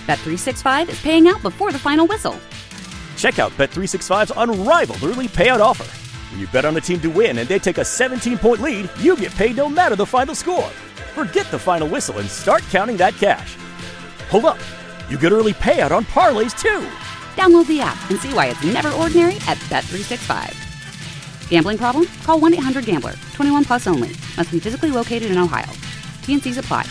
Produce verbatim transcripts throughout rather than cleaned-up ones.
Bet three sixty-five is paying out before the final whistle. Check out Bet three sixty-five's unrivaled early payout offer. When you bet on a team to win and they take a seventeen-point lead, you get paid no matter the final score. Forget the final whistle and start counting that cash. Hold up. You get early payout on parlays, too. Download the app and see why it's never ordinary at Bet three sixty-five. Gambling problem? Call one eight hundred gambler. twenty-one plus only. Must be physically located in Ohio. T N Cs apply.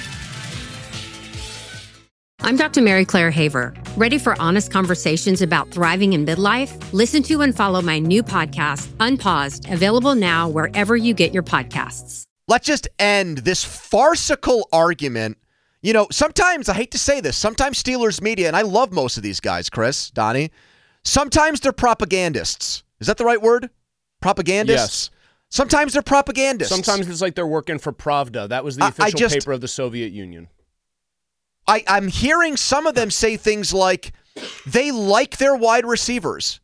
I'm Doctor Mary Claire Haver. Ready for honest conversations about thriving in midlife? Listen to and follow my new podcast, Unpaused, available now wherever you get your podcasts. Let's just end this farcical argument. You know, sometimes, I hate to say this, sometimes Steelers media, and I love most of these guys, Chris, Donnie, sometimes they're propagandists. Is that the right word? Propagandists? Yes. Sometimes they're propagandists. Sometimes it's like they're working for Pravda. That was the I- I official just- paper of the Soviet Union. I, I'm hearing some of them say things like they like their wide receivers.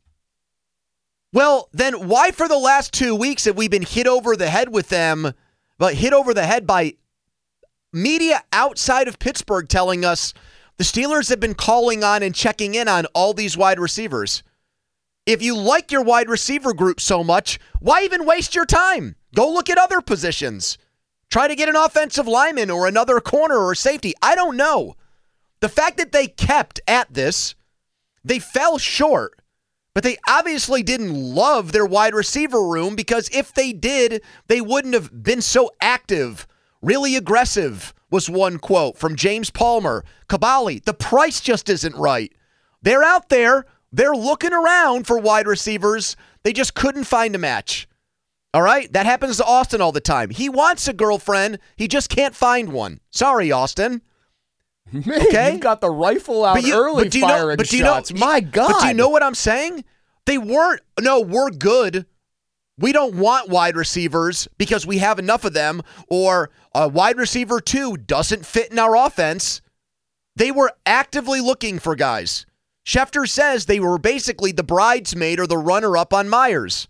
Well, then why for the last two weeks have we been hit over the head with them, but hit over the head by media outside of Pittsburgh telling us the Steelers have been calling on and checking in on all these wide receivers? If you like your wide receiver group so much, why even waste your time? Go look at other positions. Try to get an offensive lineman or another corner or safety. I don't know. The fact that they kept at this, they fell short, but they obviously didn't love their wide receiver room, because if they did, they wouldn't have been so active. Really aggressive was one quote from James Palmer. Kabali, the price just isn't right. They're out there. They're looking around for wide receivers. They just couldn't find a match. All right? That happens to Austin all the time. He wants a girlfriend. He just can't find one. Sorry, Austin. Man, okay? You've got the rifle out you, early you know, firing but shots. You know, My God. But do you know what I'm saying? They weren't, no, we're good. We don't want wide receivers because we have enough of them, or a wide receiver two doesn't fit in our offense. They were actively looking for guys. Schefter says they were basically the bridesmaid or the runner-up on Myers.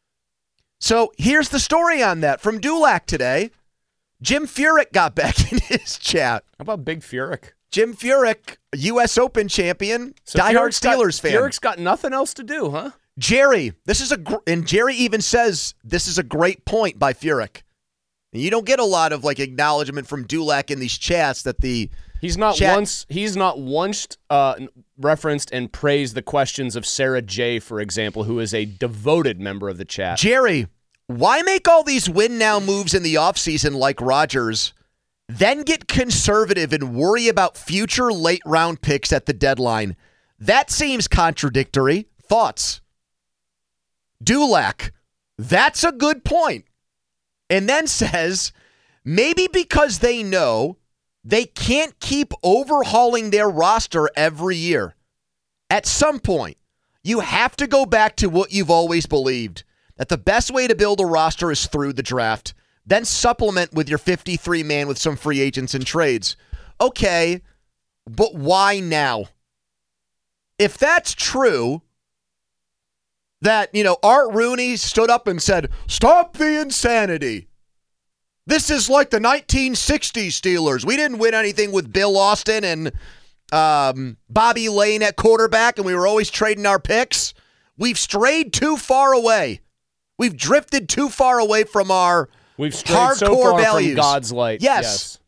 So here's the story on that from Dulac today. Jim Furyk got back in his chat. How about Big Furyk? Jim Furyk, U S Open champion, So diehard Furyk's got- Steelers fan. Furyk's got nothing else to do, huh? Jerry, this is a gr- and Jerry even says this is a great point by Furyk. And you don't get a lot of like acknowledgement from Dulac in these chats that the He's not chat- once he's not once uh, referenced and praised the questions of Sarah J, for example, who is a devoted member of the chat. Jerry, why make all these win now moves in the offseason like Rodgers, then get conservative and worry about future late round picks at the deadline? That seems contradictory. Thoughts? Dulac, that's a good point. And then says, maybe because they know they can't keep overhauling their roster every year. At some point, you have to go back to what you've always believed, that the best way to build a roster is through the draft, then supplement with your fifty-three man with some free agents and trades. Okay, but why now? If that's true, that, you know, Art Rooney stood up and said, stop the insanity. This is like the nineteen sixties Steelers. We didn't win anything with Bill Austin and um, Bobby Lane at quarterback, and we were always trading our picks. We've strayed too far away. We've drifted too far away from our We've strayed hardcore so far values. from God's light. Yes. yes.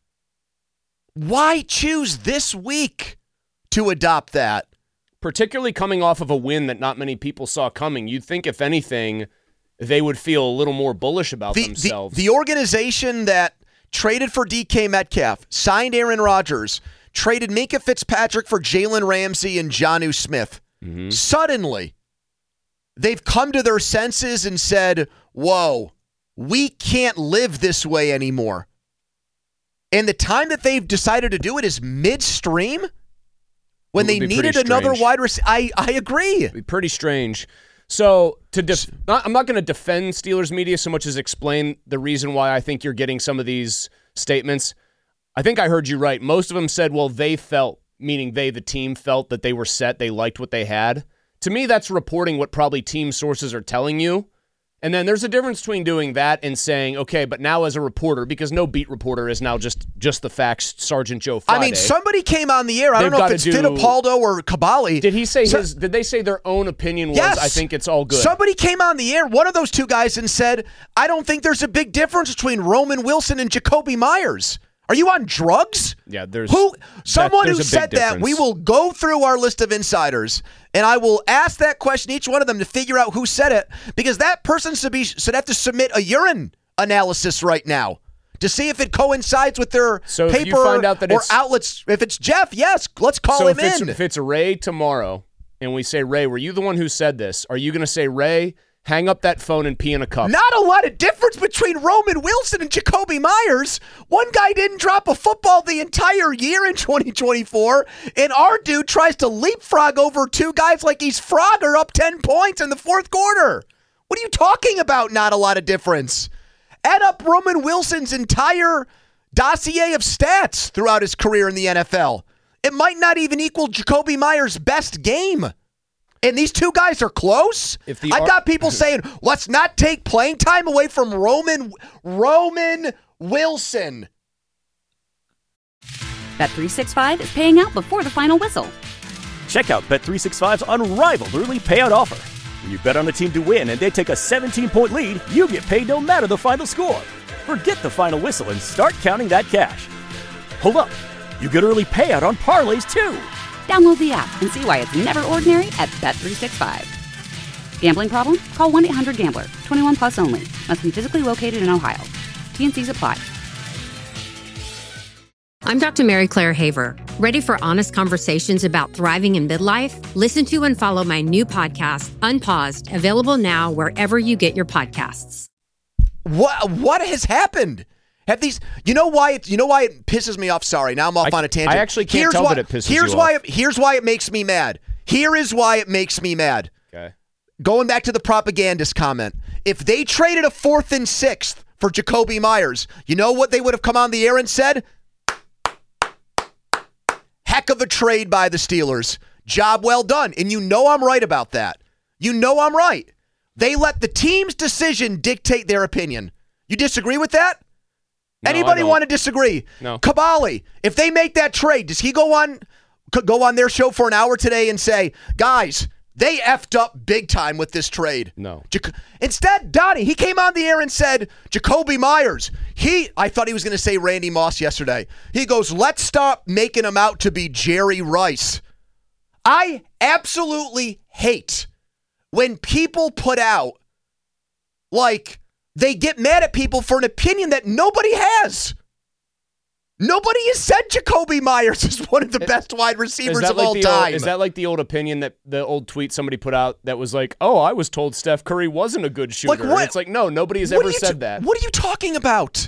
Why choose this week to adopt that? Particularly coming off of a win that not many people saw coming. You'd think, if anything, they would feel a little more bullish about The, themselves. the, the organization that traded for D K Metcalf, signed Aaron Rodgers, traded Minkah Fitzpatrick for Jalen Ramsey and Jonnu Smith. Mm-hmm. Suddenly, they've come to their senses and said, whoa, we can't live this way anymore. And the time that they've decided to do it is midstream? When they needed another wide receiver? I, I agree. It'd be pretty strange. So, to def- not, I'm not going to defend Steelers media so much as explain the reason why I think you're getting some of these statements. I think I heard you right. Most of them said, well, they felt, meaning they, the team, felt that they were set. They liked what they had. To me, that's reporting what probably team sources are telling you. And then there's a difference between doing that and saying, okay, but now as a reporter, because no beat reporter is now just just the facts, Sergeant Joe Friday. I mean, somebody came on the air. I They've don't know if it's do, Fittipaldo or Caballi. Did he say so, his? Did they say their own opinion was? Yes. I think it's all good. Somebody came on the air, one of those two guys, and said, "I don't think there's a big difference between Roman Wilson and Jacoby Myers." Are you on drugs? Yeah, there's who. Someone that, who said that. We will go through our list of insiders, and I will ask that question each one of them to figure out who said it, because that person should be should have to submit a urine analysis right now to see if it coincides with their so paper if you find out that or it's, outlets. If it's Jeff, yes, let's call so him if it's, in. If it's Ray tomorrow, and we say, Ray, were you the one who said this? Are you going to say, Ray, hang up that phone and pee in a cup? Not a lot of difference between Roman Wilson and Jacoby Myers. One guy didn't drop a football the entire year in twenty twenty-four, and our dude tries to leapfrog over two guys like he's Frogger up ten points in the fourth quarter. What are you talking about? Not a lot of difference. Add up Roman Wilson's entire dossier of stats throughout his career in the N F L. It might not even equal Jacoby Myers' best game. And these two guys are close. If the I've got people saying, let's not take playing time away from Roman Roman Wilson. Bet three sixty-five is paying out before the final whistle. Check out Bet three sixty-five's unrivaled early payout offer. When you bet on a team to win and they take a seventeen-point lead, you get paid no matter the final score. Forget the final whistle and start counting that cash. Hold up. You get early payout on parlays, too. Download the app and see why it's never ordinary at Bet three sixty-five. Gambling problem? Call one eight hundred gambler. twenty-one plus only. Must be physically located in Ohio. T N Cs apply. I'm Doctor Mary Claire Haver. Ready for honest conversations about thriving in midlife? Listen to and follow my new podcast, Unpaused, available now wherever you get your podcasts. What what has happened? Have these? You know why? It, you know why it pisses me off. Sorry, now I'm off I, on a tangent. I actually can't here's tell why, that it pisses here's you why off. It, here's why it makes me mad. Here is why it makes me mad. Okay. Going back to the propagandist comment, if they traded a fourth and sixth for Jacoby Myers, you know what they would have come on the air and said? Heck of a trade by the Steelers. Job well done. And you know I'm right about that. You know I'm right. They let the team's decision dictate their opinion. You disagree with that? No, Anybody want to disagree? No. Caballi, if they make that trade, does he go on go on their show for an hour today and say, guys, they effed up big time with this trade? No. Jac- Instead, Donnie, he came on the air and said, Jacoby Myers, he, I thought he was going to say Randy Moss yesterday. He goes, let's stop making him out to be Jerry Rice. I absolutely hate when people put out, like, they get mad at people for an opinion that nobody has. Nobody has said Jacoby Myers is one of the best wide receivers of like all the time. Old, is that like the old opinion that the old tweet somebody put out that was like, oh, I was told Steph Curry wasn't a good shooter. Like what? And it's like, no, nobody has what ever you said t- that. What are you talking about?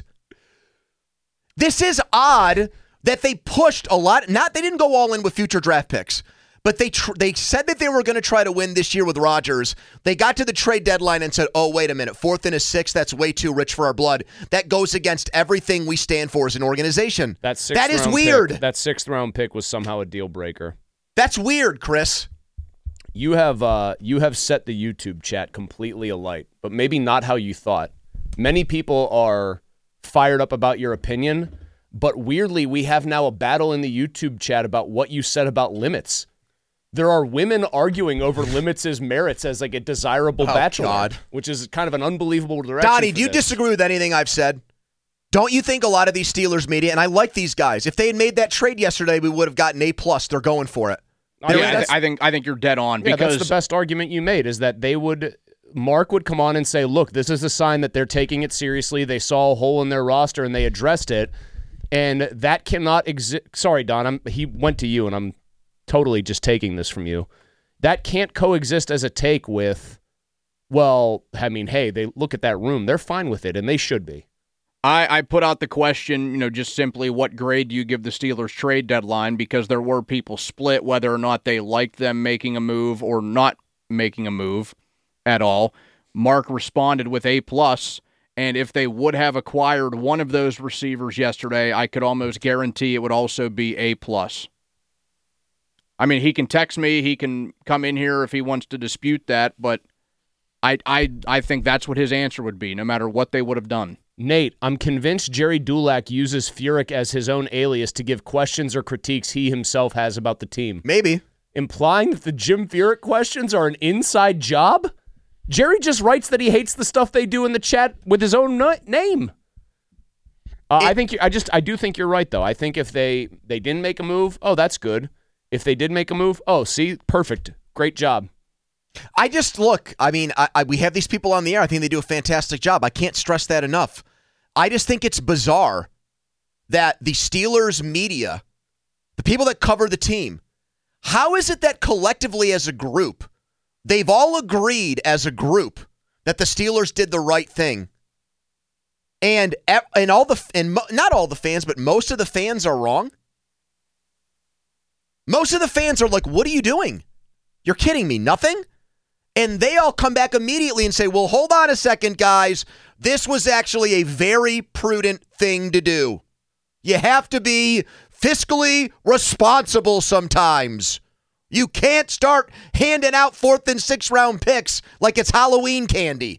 This is odd that they pushed a lot. Not they didn't go all in with future draft picks, but they tr- they said that they were going to try to win this year with Rodgers. They got to the trade deadline and said, oh, wait a minute, fourth and a sixth, that's way too rich for our blood. That goes against everything we stand for as an organization. That, sixth that is round weird. Pick, that sixth round pick was somehow a deal breaker. That's weird, Chris. You have uh, you have set the YouTube chat completely alight, but maybe not how you thought. Many people are fired up about your opinion, but weirdly, we have now a battle in the YouTube chat about what you said about Limits. There are women arguing over Limits' merits as like a desirable oh, bachelor, God. which is kind of an unbelievable direction. Donnie, do you this. disagree with anything I've said? Don't you think a lot of these Steelers media, and I like these guys, if they had made that trade yesterday, we would have gotten A plus. They're going for it. I mean, yeah, I, th- I think I think you're dead on. Yeah, because that's the best argument you made is that they would. Mark would come on and say, look, this is a sign that they're taking it seriously. They saw a hole in their roster and they addressed it. And that cannot exist. Sorry, Don, I'm, he went to you and I'm totally just taking this from you. That can't coexist as a take with, well, I mean, hey, they look at that room. They're fine with it and they should be. I, I put out the question, you know, just simply what grade do you give the Steelers trade deadline? Because there were people split whether or not they liked them making a move or not making a move at all. Mark responded with A plus, and if they would have acquired one of those receivers yesterday, I could almost guarantee it would also be A plus. I mean, he can text me, he can come in here if he wants to dispute that, but I, I, I think that's what his answer would be, no matter what they would have done. Nate, I'm convinced Jerry Dulac uses Furyk as his own alias to give questions or critiques he himself has about the team. Maybe. Implying that the Jim Furyk questions are an inside job? Jerry just writes that he hates the stuff they do in the chat with his own no- name. Uh, it, I think you, I just I do think you're right though. I think if they they didn't make a move, oh that's good. If they did make a move, oh see, perfect, great job. I just look. I mean, I, I, we have these people on the air. I think they do a fantastic job. I can't stress that enough. I just think it's bizarre that the Steelers media, the people that cover the team, how is it that collectively as a group, they've all agreed as a group that the Steelers did the right thing? And and all the and mo, not all the fans, but most of the fans are wrong. Most of the fans are like, "What are you doing? You're kidding me, nothing?" And they all come back immediately and say, "Well, hold on a second, guys. This was actually a very prudent thing to do. You have to be fiscally responsible sometimes. You can't start handing out fourth and sixth round picks like it's Halloween candy."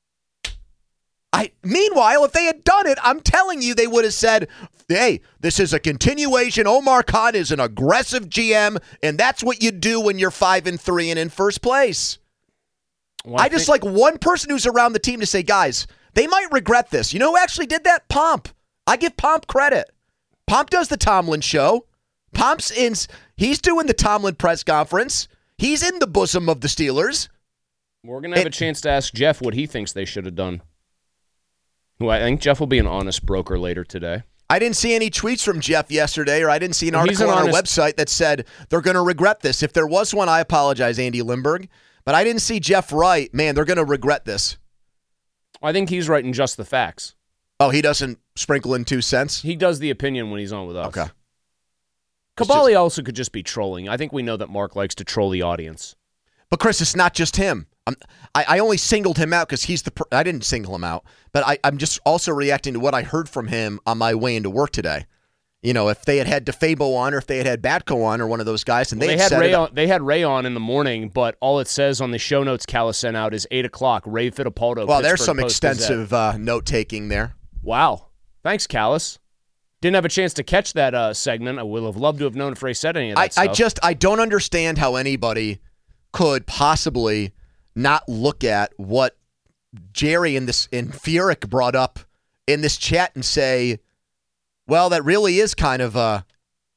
I, meanwhile, if they had done it, I'm telling you, they would have said, "Hey, this is a continuation. Omar Khan is an aggressive G M, and that's what you do when you're five and three and in first place." Well, I, I just think- like one person who's around the team to say, "Guys, they might regret this." You know who actually did that? Pomp. I give Pomp credit. Pomp does the Tomlin show. Pomp's in. He's doing the Tomlin press conference. He's in the bosom of the Steelers. We're gonna have and, a chance to ask Jeff what he thinks they should have done. Well, I think Jeff will be an honest broker later today. I didn't see any tweets from Jeff yesterday, or I didn't see an article an on honest... our website that said they're going to regret this. If there was one, I apologize, Andy Lindbergh. But I didn't see Jeff write, "Man, they're going to regret this." I think he's writing just the facts. Oh, he doesn't sprinkle in two cents? He does the opinion when he's on with us. Okay. Cavalli just... also could just be trolling. I think we know that Mark likes to troll the audience. But, Chris, it's not just him. I'm, I, I only singled him out because he's the – I didn't single him out. But I, I'm just also reacting to what I heard from him on my way into work today. You know, if they had had DeFabo on or if they had had Batko on or one of those guys. and well, they, they had, had Ray on, They had Ray on in the morning, but all it says on the show notes Callis sent out is eight o'clock, Ray Fittipaldo. Well, Pittsburgh there's some Post extensive uh, note-taking there. Wow. Thanks, Callis. Didn't have a chance to catch that uh, segment. I would have loved to have known if Ray said any of that I, stuff. I just – I don't understand how anybody could possibly – not look at what Jerry and this and Furyk brought up in this chat and say, well, that really is kind of a,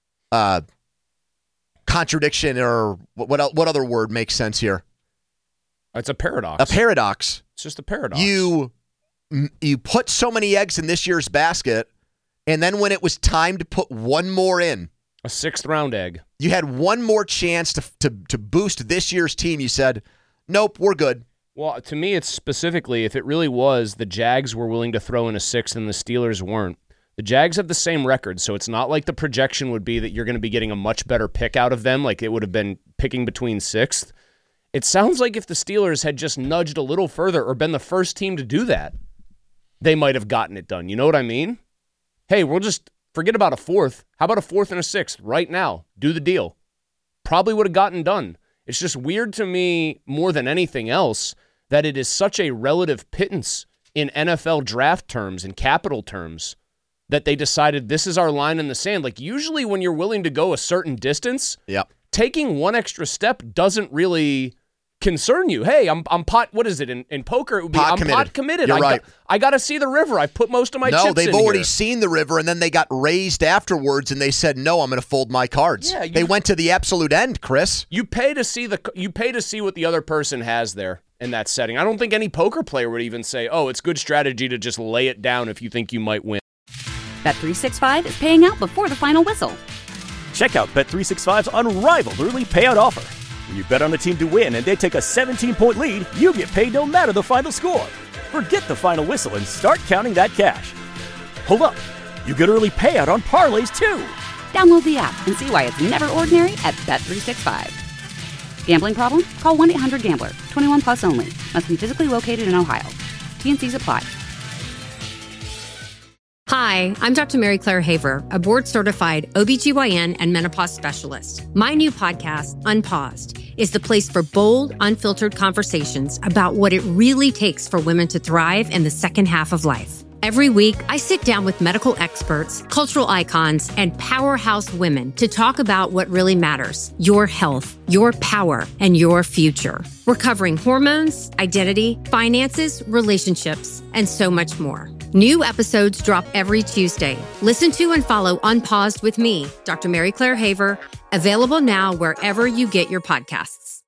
a contradiction, or what what other word makes sense here? It's a paradox. A paradox. It's just a paradox. You you put so many eggs in this year's basket, and then when it was time to put one more in, a sixth round egg, you had one more chance to to to boost this year's team. You said, "Nope, we're good." Well, to me, it's specifically, if it really was the Jags were willing to throw in a sixth and the Steelers weren't. The Jags have the same record, so it's not like the projection would be that you're going to be getting a much better pick out of them, like it would have been picking between sixth. It sounds like if the Steelers had just nudged a little further or been the first team to do that, they might have gotten it done. You know what I mean? Hey, we'll just forget about a fourth. How about a fourth and a sixth right now? Do the deal. Probably would have gotten done. It's just weird to me more than anything else that it is such a relative pittance in N F L draft terms and capital terms that they decided this is our line in the sand. Like usually when you're willing to go a certain distance, yep. taking one extra step doesn't really concern you. Hey, I'm I'm pot. What is it in, in poker? It would be pot I'm committed. pot committed. You're I right. Got, I got to see the river. I put most of my no, chips they've in already here. seen the river, and then they got raised afterwards, and they said, "No, I'm going to fold my cards." Yeah, you, they went to the absolute end, Chris. You pay to see the you pay to see what the other person has there in that setting. I don't think any poker player would even say, "Oh, it's good strategy to just lay it down if you think you might win." Bet three sixty-five is paying out before the final whistle. Check out Bet three sixty-five's unrivaled early payout offer. When you bet on a team to win and they take a seventeen-point lead, you get paid no matter the final score. Forget the final whistle and start counting that cash. Hold up. You get early payout on parlays, too. Download the app and see why it's never ordinary at Bet three sixty-five. Gambling problem? Call one eight hundred gambler. twenty-one plus only. Must be physically located in Ohio. T N Cs apply. Hi, I'm Doctor Mary Claire Haver, a board-certified O B G Y N and menopause specialist. My new podcast, Unpaused, is the place for bold, unfiltered conversations about what it really takes for women to thrive in the second half of life. Every week, I sit down with medical experts, cultural icons, and powerhouse women to talk about what really matters: your health, your power, and your future. We're covering hormones, identity, finances, relationships, and so much more. New episodes drop every Tuesday. Listen to and follow Unpaused with me, Doctor Mary Claire Haver, available now wherever you get your podcasts.